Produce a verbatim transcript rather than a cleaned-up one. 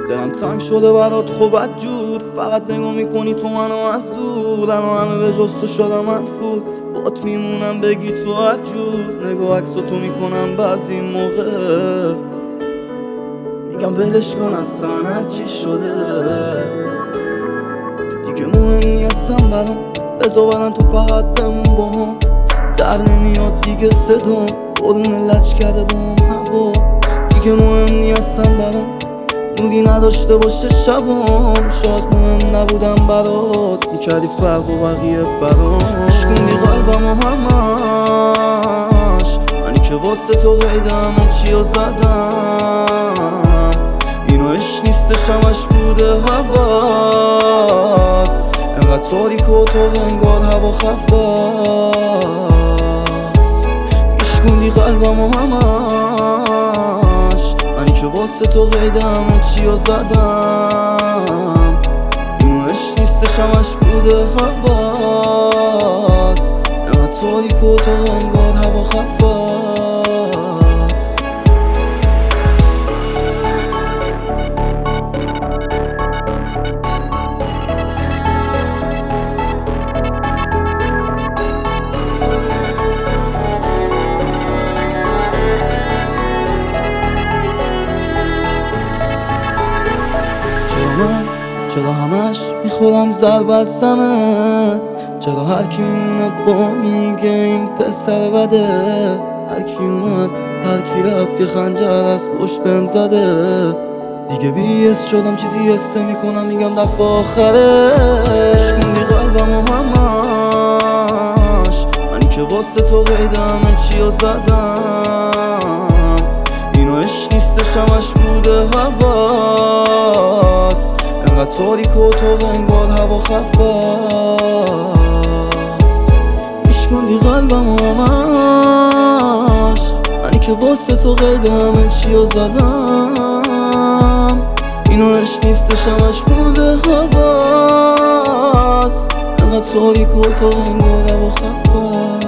دلم تنگ شده برات خوبت جور، فقط نگاه میکنی تو منو از دور. الان همه به جز تو شدم منفور، بات میمونم بگی تو هر جور. نگاه عکسو تو میکنم بعضی موقع، میگم ولش کن اصلا هر چی شده دیگه مهم نیستم برام. بذار برن تو فقط بمون با هم، در نمیاد دیگه صدام، قرون لج کرده با هم هوا. دیگه مهم نیستم برام، نوری نداشته باشه شبام. شاید مهم نبودم برات، میکردی فرق و بقیه برام. عشقوندی قلبم و همش، منی که واسه تو قید همه چیو زدم. اینو عشق نیستش همش بوده هواس، انقدر تاریک و تو انگار هوا خفاست. عشقوندی قلبم و همش، منی که واسه تو قید همه چیو زدم. اینو عشق نیستش همش بوده هواس، انقدر تاریک و تو انگار هوا خفاست. چرا همش میخورم ضرب از سمه؟ چرا هر کی میونه با میگه این پسر بده؟ هر کی اومد هر کی رفت یه خنجر از پشت بهم زده. دیگه بی‌اس شدم چیزی حس میکنم، میگم دفعه آخره. عشقوندی قلبم و همش، منی که واسه تو قید همه چیو زدم. اینو عشق نیستش همش بوده هواس، انقدر تاریک و تو انگار هوا خفاست. عشقوندی قلبم و همش، منی که واسه تو قید همه چیو زدم. اینو عشق نیستش همش بوده هواس، انقدر تاریک و تو انگار هوا خفاست.